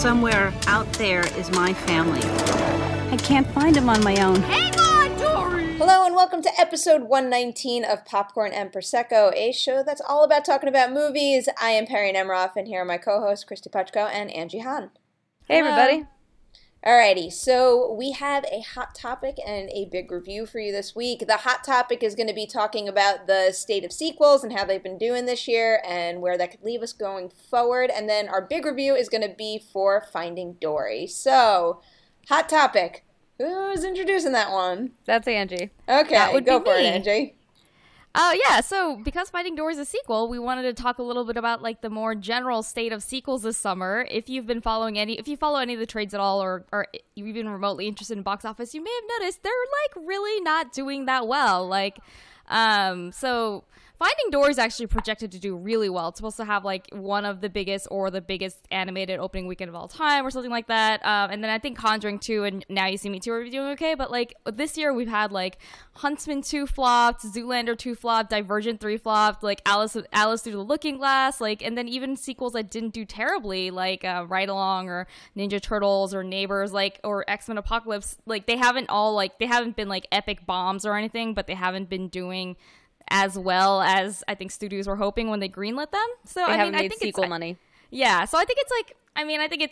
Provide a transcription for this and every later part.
somewhere out there is my family. I can't find him on my own. Hang on, Dory! Hello and welcome to episode 119 of Popcorn and Prosecco, a show that's all about talking about movies. I am Perry Nemroff, and here are my co-hosts, Christy Puchko and Angie Hahn. Hey, everybody. Alrighty, so we have a hot topic and a big review for you this week. The hot topic is going to be talking about the state of sequels and how they've been doing this year and where that could leave us going forward. And then our big review is going to be for Finding Dory. So, hot topic. Who's introducing that one? That's Angie. Okay, go for it, Angie. Yeah, so because Finding Dory is a sequel, we wanted to talk a little bit about like the more general state of sequels this summer. If you follow any of the trades at all, or you're even remotely interested in box office, you may have noticed they're like really not doing that well. So Finding Dory is actually projected to do really well. It's supposed to have like one of the biggest or the biggest animated opening weekend of all time or something like that. And then I think Conjuring 2 and Now You See Me 2 are doing okay. But like this year we've had like Huntsman 2 flopped, Zoolander 2 flopped, Divergent 3 flopped, like Alice Through the Looking Glass, like, and then even sequels that didn't do terribly, like Ride Along or Ninja Turtles or Neighbors, like, or X-Men Apocalypse. Like they haven't been like epic bombs or anything, but they haven't been doing as well as I think studios were hoping when they greenlit them. So I think it's sequel money. Yeah, so I think it's like, I think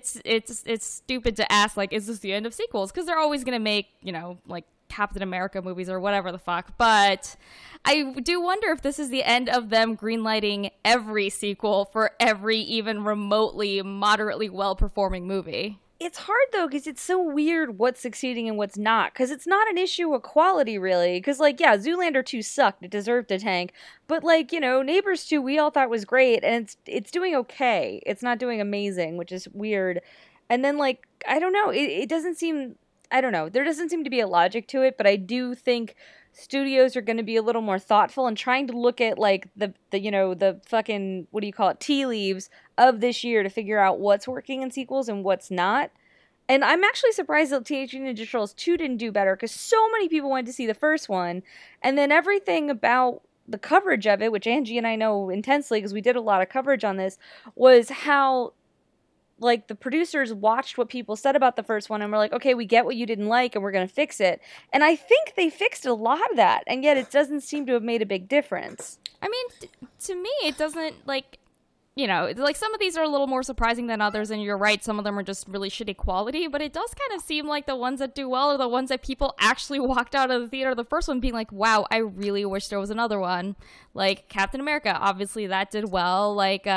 it's stupid to ask like, is this the end of sequels? Because they're always gonna make, like Captain America movies or whatever the fuck. But I do wonder if this is the end of them greenlighting every sequel for every even remotely moderately well performing movie. It's hard, though, because it's so weird what's succeeding and what's not. Because it's not an issue of quality, really. Because, like, yeah, Zoolander 2 sucked. It deserved a tank. But, like, Neighbors 2 we all thought was great. And it's doing okay. It's not doing amazing, which is weird. And then, like, I don't know. It doesn't seem... I don't know. There doesn't seem to be a logic to it. But I do think studios are going to be a little more thoughtful and trying to look at, like, the fucking, what do you call it, tea leaves of this year to figure out what's working in sequels and what's not. And I'm actually surprised that Teenage Mutant Ninja Turtles 2 didn't do better, because so many people went to see the first one, and then everything about the coverage of it, which Angie and I know intensely because we did a lot of coverage on this, was how, like, the producers watched what people said about the first one and were like, okay, we get what you didn't like and we're going to fix it. And I think they fixed a lot of that, and yet it doesn't seem to have made a big difference. I mean, to me, it doesn't, like... like some of these are a little more surprising than others, and you're right, some of them are just really shitty quality, but it does kind of seem like the ones that do well are the ones that people actually walked out of the theater, the first one being like, wow, I really wish there was another one. Like Captain America, obviously that did well. Like,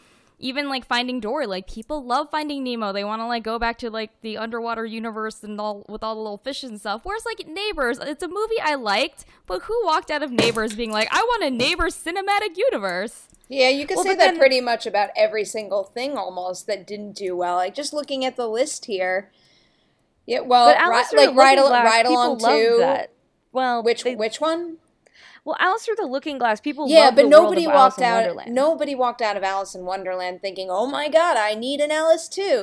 even like Finding Dory, like people love Finding Nemo. They want to like go back to like the underwater universe and all with all the little fishes and stuff. Whereas like Neighbors, it's a movie I liked, but who walked out of Neighbors being like, I want a Neighbors cinematic universe? Yeah, you could say that pretty much about every single thing almost that didn't do well. Like just looking at the list here. Yeah, well, Ride Along 2. That. Well, which one? Well, Alice Through the Looking Glass, people love the but world of Alice in Wonderland. Nobody walked out of Alice in Wonderland thinking, "Oh my God, I need an Alice too."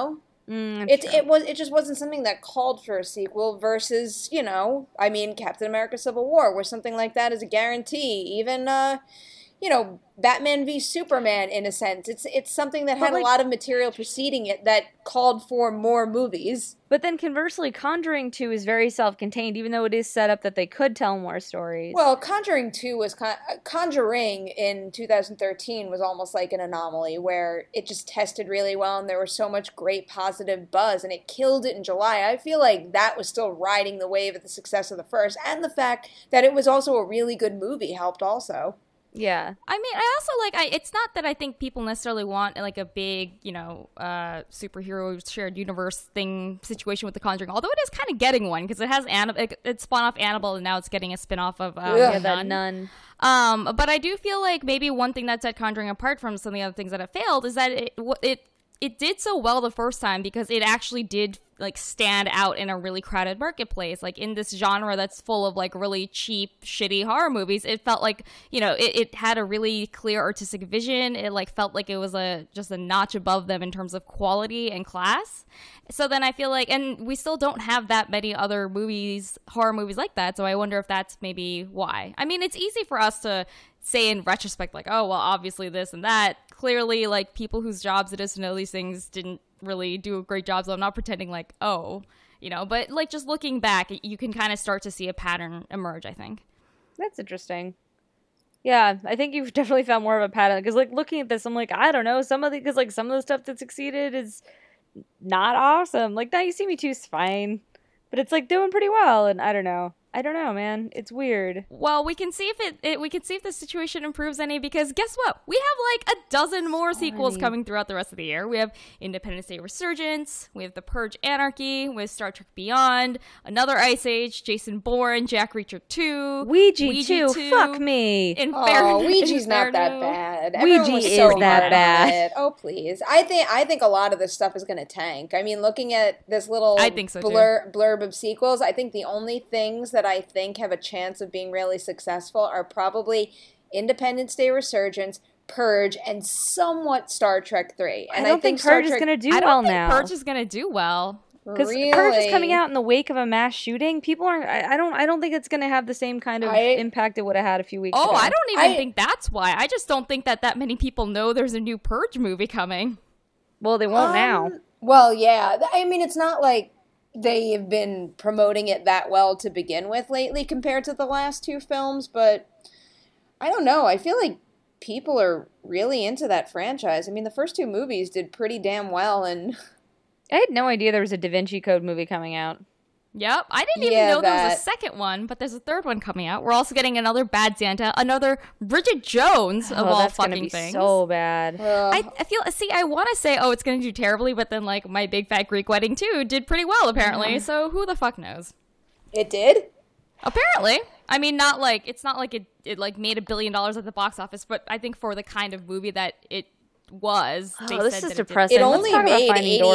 It just wasn't something that called for a sequel. Versus, Captain America: Civil War, where something like that is a guarantee. Even Batman v Superman, in a sense. It's something that had a lot of material preceding it that called for more movies. But then conversely, Conjuring 2 is very self-contained, even though it is set up that they could tell more stories. Well, Conjuring 2 was... Conjuring in 2013 was almost like an anomaly, where it just tested really well, and there was so much great positive buzz, and it killed it in July. I feel like that was still riding the wave of the success of the first, and the fact that it was also a really good movie helped also. Yeah. I mean, I also, it's not that I think people necessarily want, like, a big, superhero shared universe thing situation with The Conjuring, although it is kind of getting one, because it has, it spun off Annabelle, and now it's getting a spin-off of The Nun. But I do feel like maybe one thing that set Conjuring apart from some of the other things that have failed is that it did so well the first time because it actually did like stand out in a really crowded marketplace. Like in this genre that's full of like really cheap, shitty horror movies, it felt like, it had a really clear artistic vision. It like felt like it was just a notch above them in terms of quality and class. So then I feel like, and we still don't have that many other horror movies like that. So I wonder if that's maybe why. I mean, it's easy for us to say in retrospect, like, oh, well, obviously this and that clearly, like, people whose jobs it is to know these things didn't really do a great job, so I'm not pretending like, oh, you know, but, like, just looking back, you can kind of start to see a pattern emerge, I think. That's interesting. Yeah, I think you've definitely found more of a pattern, because, like, looking at this, I'm like, I don't know, some of the stuff that succeeded is not awesome. Like, Now You See Me Too is fine, but it's, like, doing pretty well, and I don't know, man. It's weird. Well, we can see if we can see if the situation improves any, because guess what? We have like a dozen more sequels coming throughout the rest of the year. We have Independence Day Resurgence, we have The Purge Anarchy, with Star Trek Beyond, another Ice Age, Jason Bourne, Jack Reacher 2, Ouija 2, fuck me. Ouija's not that bad. Ouija is that bad. Oh, please. I think a lot of this stuff is going to tank. I mean, looking at this little I think so blurb of sequels, I think the only things that I think have a chance of being really successful are probably Independence Day Resurgence, Purge, and somewhat Star Trek 3. And I don't think Purge is going to do well now. I don't think Purge is going to do well. Because really? Purge is coming out in the wake of a mass shooting. People aren't. I don't think it's going to have the same kind of impact it would have had a few weeks ago. Oh, I don't even think that's why. I just don't think that many people know there's a new Purge movie coming. Well, they won't now. Well, yeah. I mean, it's not like they've been promoting it that well to begin with lately compared to the last two films, but I don't know. I feel like people are really into that franchise. I mean, the first two movies did pretty damn well, and I had no idea there was a Da Vinci Code movie coming out. Yep, I didn't even know there was a second one, but there's a third one coming out. We're also getting another Bad Santa, another Bridget Jones of all fucking things. So bad. I feel. See, I want to say, oh, it's going to do terribly, but then like My Big Fat Greek Wedding 2 did pretty well apparently. So who the fuck knows? It did? Apparently. I mean, it's not like it like made $1 billion at the box office, but I think for the kind of movie that it was, this is depressing. It only made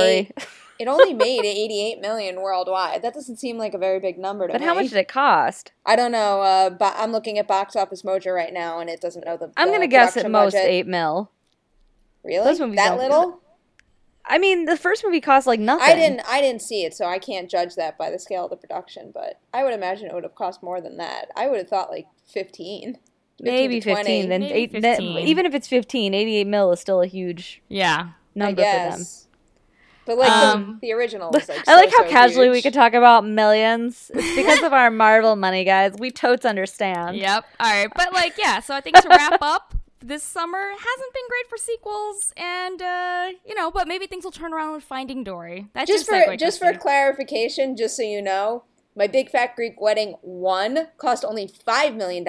It only made $88 million worldwide. That doesn't seem like a very big number to me. But how much did it cost? I don't know. But I'm looking at Box Office Mojo right now, and it doesn't know the. I'm gonna guess at most $8 million. Really? That little? I mean, the first movie cost like nothing. I didn't see it, so I can't judge that by the scale of the production. But I would imagine it would have cost more than that. I would have thought like 15. Maybe 15. Then maybe 15. Even if it's 15, $88 million is still a huge number for them. But like the original was like I like how casually huge. we could talk about millions. It's because of our Marvel money, guys. We totes understand. Yep. All right. But like, yeah. So I think to wrap up, this summer hasn't been great for sequels, and but maybe things will turn around with Finding Dory. That's just for clarification, just so you know, My Big Fat Greek Wedding 1 cost only $5 million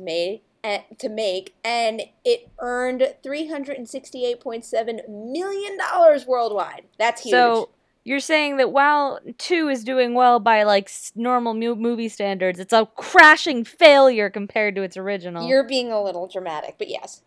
to make, and it earned $368.7 million worldwide. That's huge. So you're saying that while 2 is doing well by like normal movie standards, it's a crashing failure compared to its original. You're being a little dramatic, but yes.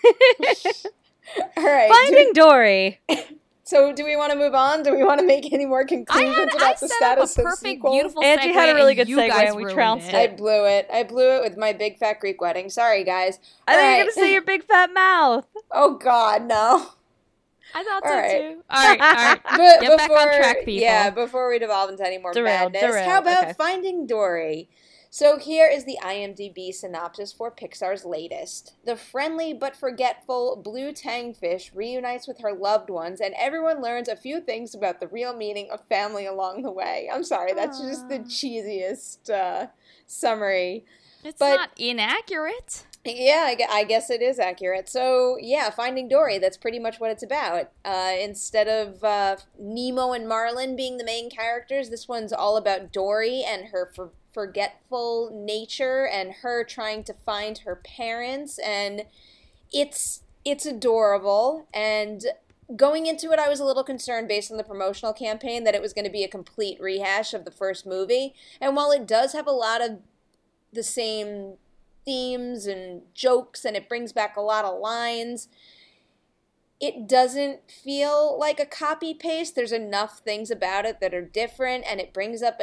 All right. Finding Dory. So do we want to move on? Do we want to make any more conclusions about the status of sequels? Angie had a really good segue and we trounced it. I blew it with My Big Fat Greek Wedding. Sorry, guys. I think you're going to say your big fat mouth. Oh, God, no. I thought so, too. All right. Get back on track, people. Yeah, before we devolve into any more madness, how about Finding Dory? So here is the IMDb synopsis for Pixar's latest. The friendly but forgetful blue tangfish reunites with her loved ones, and everyone learns a few things about the real meaning of family along the way. I'm sorry, that's just the cheesiest summary. It's not inaccurate. Yeah, I guess it is accurate. So, yeah, Finding Dory, that's pretty much what it's about. Instead of Nemo and Marlin being the main characters, this one's all about Dory and her forgetful nature and her trying to find her parents, and it's adorable. And going into it, I was a little concerned based on the promotional campaign that it was going to be a complete rehash of the first movie. And while it does have a lot of the same themes and jokes, and it brings back a lot of lines, it doesn't feel like a copy paste. There's enough things about it that are different, and it brings up enough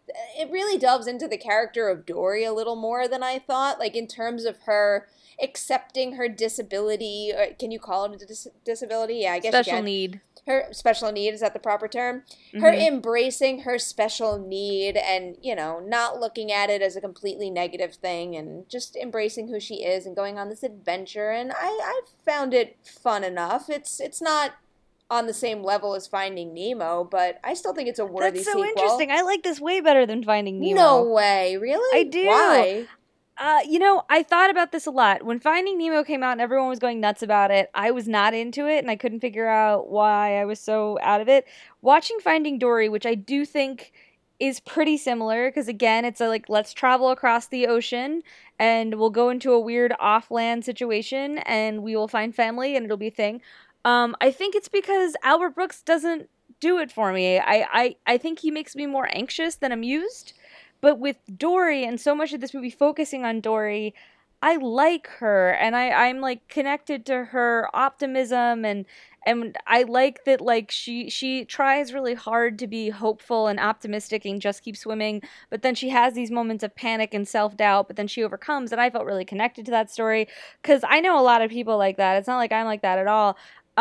it really delves into the character of Dory a little more than I thought, like in terms of her accepting her disability. Can you call it a disability? Yeah, I guess special need. Her special need, is that the proper term? Her embracing her special need and, you know, not looking at it as a completely negative thing and just embracing who she is and going on this adventure. And I found it fun enough. It's not on the same level as Finding Nemo, but I still think it's a worthy sequel. That's so interesting. I like this way better than Finding Nemo. No way. Really? I do. Why? You know, I thought about this a lot. When Finding Nemo came out and everyone was going nuts about it, I was not into it, and I couldn't figure out why I was so out of it. Watching Finding Dory, which I do think is pretty similar, because again, it's like, let's travel across the ocean, and we'll go into a weird off-land situation, and we will find family, and it'll be a thing. I think it's because Albert Brooks doesn't do it for me. I think he makes me more anxious than amused. But with Dory, and so much of this movie focusing on Dory, I like her, and I'm like connected to her optimism, and I like that, like, she tries really hard to be hopeful and optimistic and just keep swimming, but then she has these moments of panic and self-doubt, but then she overcomes, and I felt really connected to that story, because I know a lot of people like that. It's not like I'm like that at all.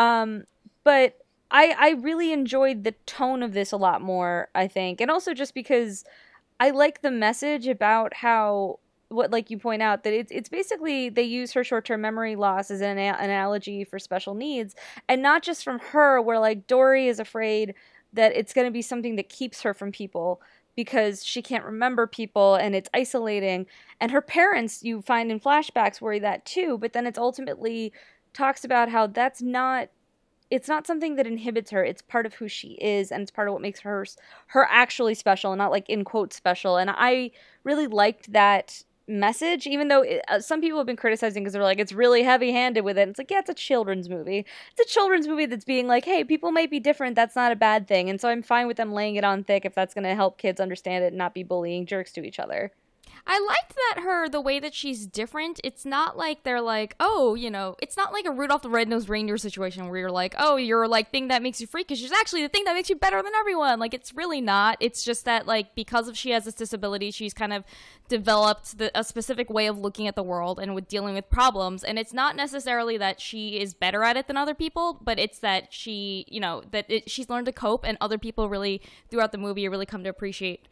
But I really enjoyed the tone of this a lot more, I think, and also just because I like the message about how, what, like you point out, that it's basically they use her short-term memory loss as an analogy for special needs, and not just from her, where like Dory is afraid that it's going to be something that keeps her from people because she can't remember people and it's isolating, and her parents, you find in flashbacks, worry that too, but then it's ultimately talks about how it's not something that inhibits her. It's part of who she is, and it's part of what makes her actually special, and not like in quotes special. And I really liked that message, even though some people have been criticizing because they're like, it's really heavy-handed with it. And it's like, yeah, it's a children's movie. It's a children's movie that's being like, hey, people might be different. That's not a bad thing. And so I'm fine with them laying it on thick if that's going to help kids understand it and not be bullying jerks to each other. I liked that the way that she's different, it's not like they're like, oh, you know, it's not like a Rudolph the Red-Nosed Reindeer situation where you're like, oh, you're like thing that makes you freakish. She's actually the thing that makes you better than everyone. Like, it's really not. It's just that, like, because she has this disability, she's kind of developed a specific way of looking at the world and with dealing with problems. And it's not necessarily that she is better at it than other people, but it's that she, you know, she's learned to cope, and other people really, throughout the movie, really come to appreciate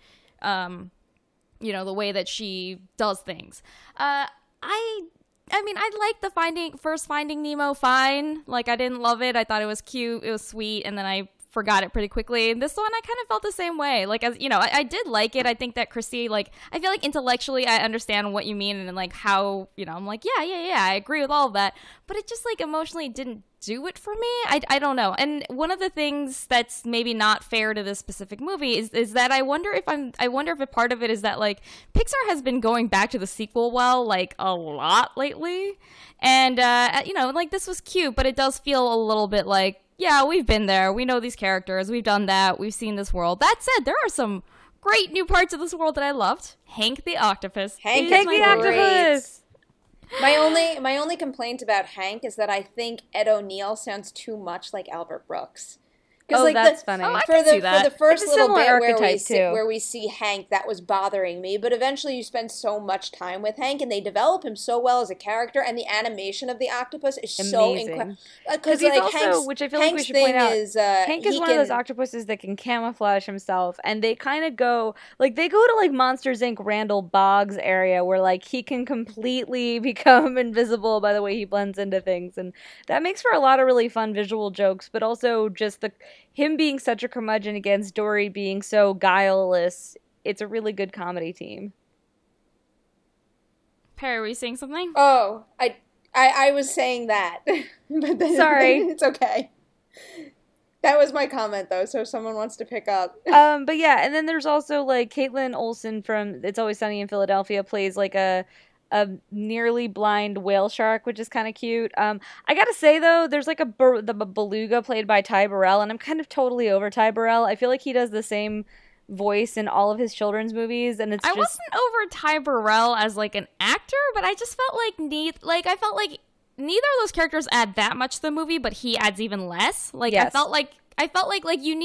you know, the way that she does things. I mean, I liked the first Finding Nemo fine. Like, I didn't love it. I thought it was cute. It was sweet. And then I forgot it pretty quickly. And this one, I kind of felt the same way. Like, as you know, I did like it. I think that Chrissy, like, I feel like intellectually I understand what you mean, and like how, you know, I'm like, yeah, I agree with all of that. But it just, like, emotionally didn't do it for me. I don't know. And one of the things that's maybe not fair to this specific movie is that I wonder if a part of it is that, like, Pixar has been going back to the sequel well, like, a lot lately. And you know, like, this was cute, but it does feel a little bit like, yeah, we've been there. We know these characters. We've done that. We've seen this world. That said, there are some great new parts of this world that I loved. Hank the Octopus. Hank the Octopus. My only complaint about Hank is that I think Ed O'Neill sounds too much like Albert Brooks. Oh, like that's funny. I can see that. For the first little bit where where we see Hank, that was bothering me. But eventually you spend so much time with Hank, and they develop him so well as a character, and the animation of the octopus is amazing. So incredible. Because he's also, Hank's, which I feel like we should point out, Hank is one of those octopuses that can camouflage himself, and they kind of go, like, they go to, like, Monsters, Inc. Randall Boggs area, where, like, he can completely become invisible by the way he blends into things, and that makes for a lot of really fun visual jokes, but also just him being such a curmudgeon against Dory being so guileless. It's a really good comedy team. Perry, were you saying something? Oh, I was saying that. But then, sorry. It's okay. That was my comment, though, so if someone wants to pick up. But yeah, and then there's also, like, Caitlin Olsen from It's Always Sunny in Philadelphia plays, like, a nearly blind whale shark, which is kind of cute. I gotta say, though, there's like the beluga played by Ty Burrell, and I'm kind of totally over Ty Burrell. I feel like he does the same voice in all of his children's movies, and I wasn't over Ty Burrell as, like, an actor, but I just felt like I felt like neither of those characters add that much to the movie, but he adds even less. Like, yes. I felt like you need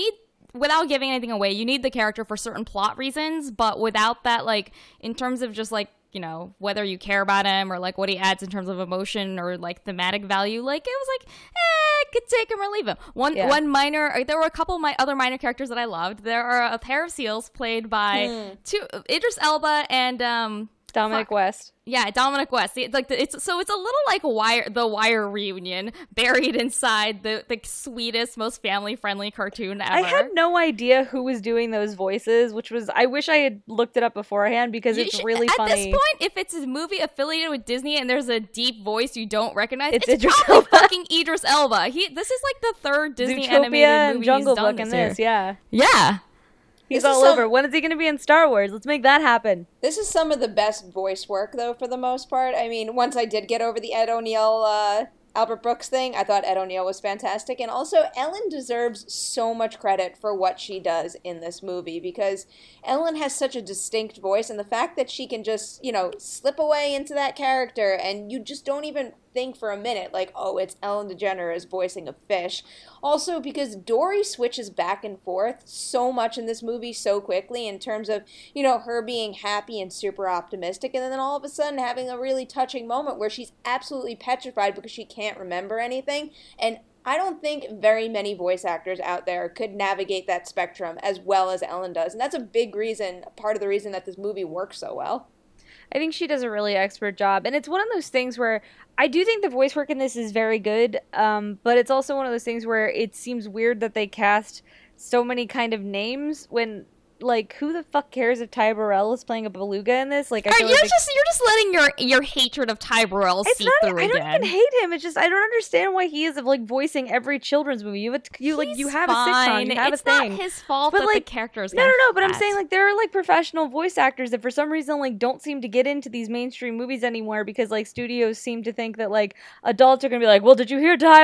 without giving anything away, you need the character for certain plot reasons, but without that, like, in terms of just, like, you know, whether you care about him or, like, what he adds in terms of emotion or, like, thematic value, like, it was like, could take him or leave him. One minor, there were a couple of my other minor characters that I loved. There are a pair of seals played by Idris Elba and Dominic West. Yeah, Dominic West. It's a little like the Wire reunion buried inside the sweetest, most family friendly cartoon ever. I had no idea who was doing those voices, which was, I wish I had looked it up beforehand because it's really funny. At this point, if it's a movie affiliated with Disney and there's a deep voice you don't recognize, it's Idris probably Elba. fucking Idris Elba. This is like the third Disney Zootopia animated and movie Jungle he's done Book in this this, year. yeah. He's all over. When is he going to be in Star Wars? Let's make that happen. This is some of the best voice work, though, for the most part. I mean, once I did get over the Ed O'Neill, Albert Brooks thing, I thought Ed O'Neill was fantastic. And also, Ellen deserves so much credit for what she does in this movie, because Ellen has such a distinct voice, and the fact that she can just, you know, slip away into that character, and you just don't even think for a minute, like, oh, it's Ellen DeGeneres voicing a fish. Also, because Dory switches back and forth so much in this movie so quickly in terms of, you know, her being happy and super optimistic, and then all of a sudden having a really touching moment where she's absolutely petrified because she can't remember anything. And I don't think very many voice actors out there could navigate that spectrum as well as Ellen does. And that's a big reason, part of the reason that this movie works so well. I think she does a really expert job. And it's one of those things where I do think the voice work in this is very good, but it's also one of those things where it seems weird that they cast so many kind of names when, like, who the fuck cares if Ty Burrell is playing a beluga in this? Like, you're just letting your hatred of Ty Burrell seep through again. I don't even hate him. It's just I don't understand why he is like voicing every children's movie. You have a sitcom, you have a thing. It's not his fault but that like, the character is no. But I'm saying like there are like professional voice actors that for some reason like don't seem to get into these mainstream movies anymore because like studios seem to think that like adults are gonna be like, well, did you hear Ty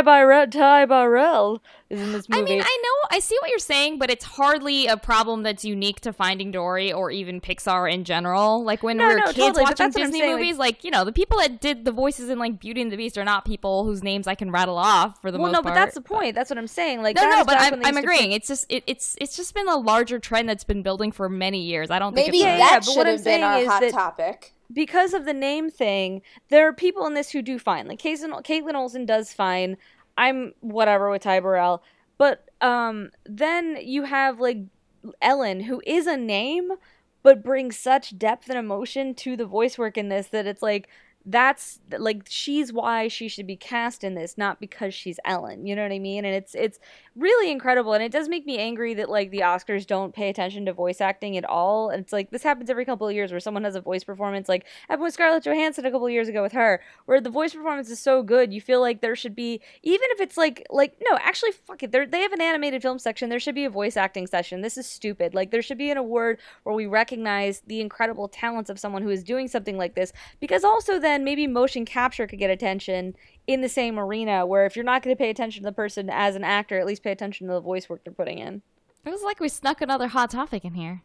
Burrell is in this movie? I mean, I see what you're saying, but it's hardly a problem that's unique to Finding Dory or even Pixar in general. Like when we were kids totally, watching Disney movies, like, you know, the people that did the voices in like Beauty and the Beast are not people whose names I can rattle off for the most part. But that's the point. That's what I'm saying. Like, but I'm agreeing. It's just been a larger trend that's been building for many years. I don't think maybe that should have been our hot topic. Because of the name thing, there are people in this who do fine. Like Caitlin Olsen does fine. I'm whatever with Ty Burrell. But then you have like Ellen, who is a name, but brings such depth and emotion to the voice work in this that it's like, that's like, she's why she should be cast in this, not because she's Ellen, you know what I mean? And it's really incredible, and it does make me angry that like the Oscars don't pay attention to voice acting at all. And it's like, this happens every couple of years where someone has a voice performance, like happened with Scarlett Johansson a couple of years ago with her, where the voice performance is so good, you feel like there should be, even if it's like no, actually fuck it, they have an animated film section, there should be a voice acting session. This is stupid. Like, there should be an award where we recognize the incredible talents of someone who is doing something like this, because also then maybe motion capture could get attention in the same arena, where if you're not going to pay attention to the person as an actor, at least pay attention to the voice work they're putting in. It was like we snuck another hot topic in here.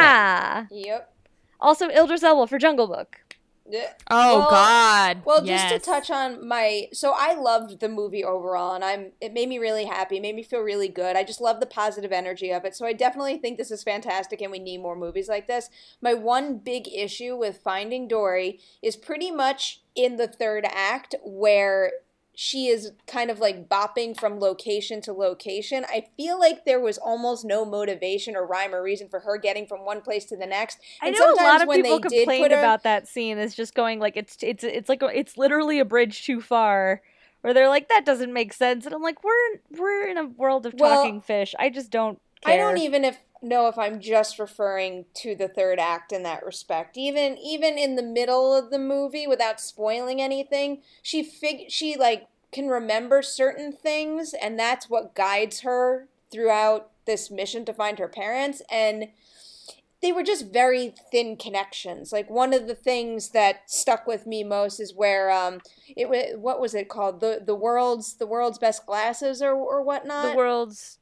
Yep. Also, Idris Elba for Jungle Book. God. Well, yes. Just to touch on so I loved the movie overall, and it made me really happy, it made me feel really good. I just love the positive energy of it. So I definitely think this is fantastic, and we need more movies like this. My one big issue with Finding Dory is pretty much in the third act, where she is kind of like bopping from location to location. I feel like there was almost no motivation or rhyme or reason for her getting from one place to the next. And I know a lot of people complained about that scene. It's just going like it's like it's literally a bridge too far. Where they're like, that doesn't make sense, and I'm like, we're in a world of talking fish. I just don't care. I don't even know if I'm just referring to the third act in that respect. Even in the middle of the movie, without spoiling anything, she like can remember certain things, and that's what guides her throughout this mission to find her parents. And they were just very thin connections. Like, one of the things that stuck with me most is where what was it called? The world's best glasses or whatnot. The world's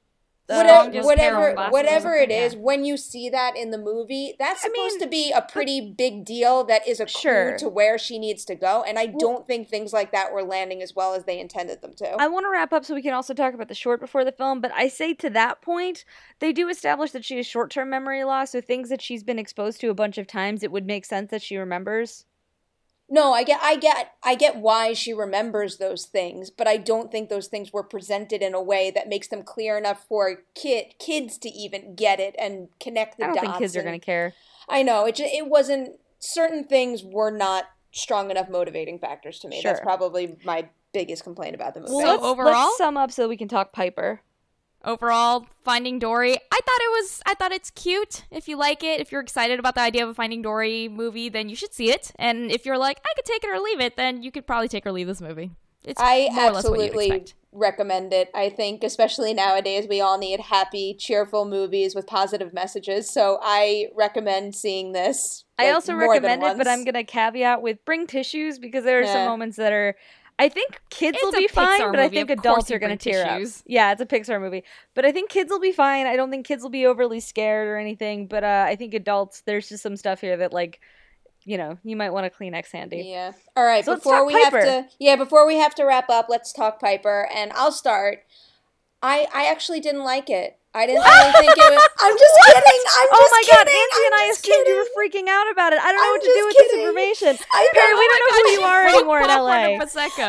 whatever it is, when you see that in the movie, that's supposed to be a pretty big deal that is a clue to where she needs to go, and I don't think things like that were landing as well as they intended them to. I want to wrap up so we can also talk about the short before the film, but I say to that point, they do establish that she has short-term memory loss, so things that she's been exposed to a bunch of times, it would make sense that she remembers. No, I get why she remembers those things, but I don't think those things were presented in a way that makes them clear enough for kids to even get it and connect the dots. I don't think kids are going to care. I know, it wasn't, certain things were not strong enough motivating factors to me. That's probably my biggest complaint about the movie. Well, let's sum up so we can talk Piper. Overall, Finding Dory, I thought it's cute. If you like it, if you're excited about the idea of a Finding Dory movie, then you should see it. And if you're like, I could take it or leave it, then you could probably take or leave this movie. I absolutely recommend it. I think, especially nowadays, we all need happy, cheerful movies with positive messages. So I recommend seeing this. I also recommend it, but I'm going to caveat with bring tissues, because there are some moments that are... I think kids will be fine, but I think adults are going to tear up. Yeah, it's a Pixar movie. But I think kids will be fine. I don't think kids will be overly scared or anything. But I think adults, there's just some stuff here that, like, you know, you might want a Kleenex handy. Yeah. All right, so before we have to wrap up, let's talk Piper. And I'll start. I actually didn't like it. I didn't really think it was... I'm just kidding. Oh my God, Angie and I assumed you were freaking out about it. I don't know what to do with this information. Perry, we don't know who you are anymore in LA.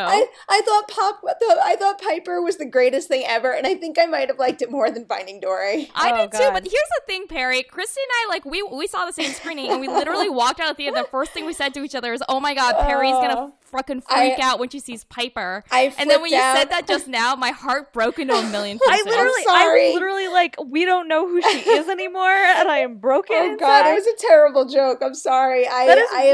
I thought Piper was the greatest thing ever, and I think I might have liked it more than Finding Dory. I did too, but here's the thing, Perry. Christy and I, like, we saw the same screening, and we literally walked out at the end. The first thing we said to each other is, oh my God, Perry's gonna fucking freak out when she sees Piper. And then when you said that just now, my heart broke into a million pieces. I'm literally like, we don't know who she is anymore, and I am broken inside. God, it was a terrible joke. I'm sorry. I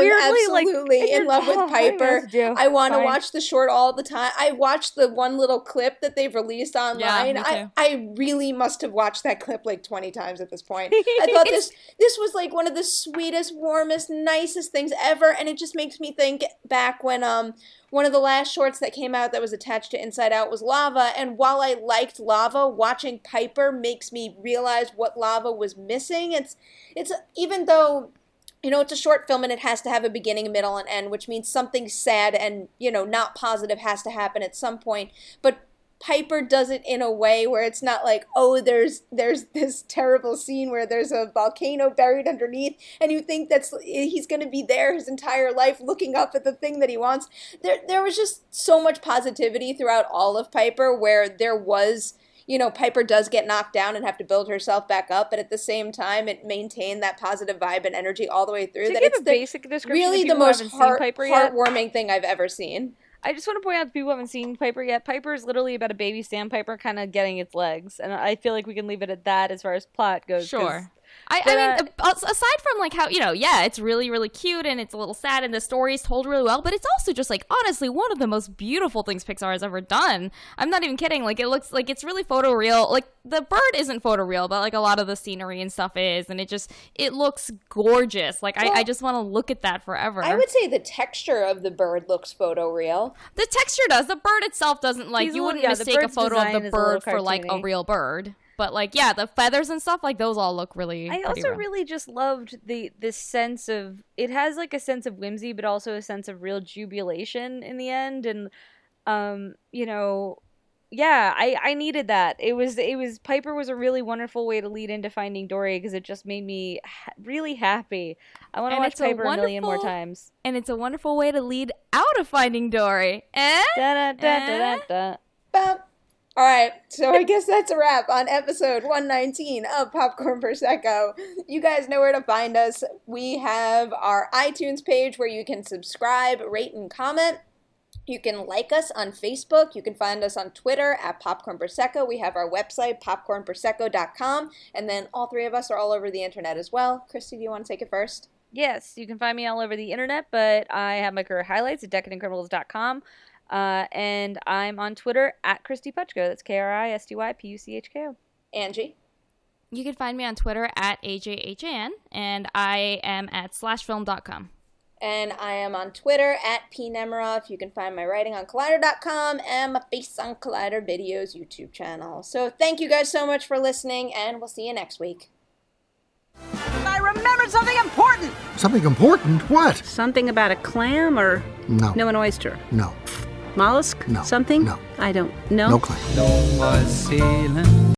am absolutely in love with Piper. I want to watch the short all the time. I watched the one little clip that they've released online. Yeah, I really must have watched that clip like 20 times at this point. I thought this was like one of the sweetest, warmest, nicest things ever, and it just makes me think back when one of the last shorts that came out that was attached to Inside Out was Lava, and while I liked Lava, watching Piper makes me realize what Lava was missing. It's even though, you know, it's a short film and it has to have a beginning, middle, and end, which means something sad and, you know, not positive has to happen at some point, but Piper does it in a way where it's not like, oh, there's this terrible scene where there's a volcano buried underneath, and you think he's going to be there his entire life looking up at the thing that he wants. There was just so much positivity throughout all of Piper, where there was, you know, Piper does get knocked down and have to build herself back up, but at the same time, it maintained that positive vibe and energy all the way through. To give a basic description, really the most heartwarming thing I've ever seen. I just want to point out to people who haven't seen Piper yet, Piper is literally about a baby sandpiper kind of getting its legs. And I feel like we can leave it at that as far as plot goes. Sure. I mean, aside from, like, how, you know, yeah, it's really, really cute and it's a little sad and the story is told really well, but it's also just, like, honestly, one of the most beautiful things Pixar has ever done. I'm not even kidding. Like, it looks like it's really photoreal. Like, the bird isn't photoreal, but, like, a lot of the scenery and stuff is, and it looks gorgeous. Like, I just want to look at that forever. I would say the texture of the bird looks photoreal. The texture does. The bird itself doesn't, like, you wouldn't mistake a photo of the bird for, like, a real bird. But, like, yeah, the feathers and stuff, like, those all look really I also really just loved this sense of, it has, like, a sense of whimsy, but also a sense of real jubilation in the end. And, you know, yeah, I needed that. It was Piper was a really wonderful way to lead into Finding Dory, because it just made me really happy. I want to watch Piper a million more times. And it's a wonderful way to lead out of Finding Dory. All right, so I guess that's a wrap on episode 119 of Popcorn Prosecco. You guys know where to find us. We have our iTunes page where you can subscribe, rate, and comment. You can like us on Facebook. You can find us on Twitter at Popcorn Prosecco. We have our website, popcornprosecco.com. And then all three of us are all over the internet as well. Christy, do you want to take it first? Yes, you can find me all over the internet, but I have my career highlights at decadentcriminals.com. And I'm on Twitter at Christy Puchko. That's KristyPuchko. Angie? You can find me on Twitter at AJHAN, and I am at /film.com. And I am on Twitter at pnemiroff. You can find my writing on Collider.com and my face on Collider Videos YouTube channel. So thank you guys so much for listening, and we'll see you next week. I remembered something important! Something important? What? Something about a clam or... No. No, an oyster. No. Mollusk? No. Something? No. I don't know. No clam. No more sailing.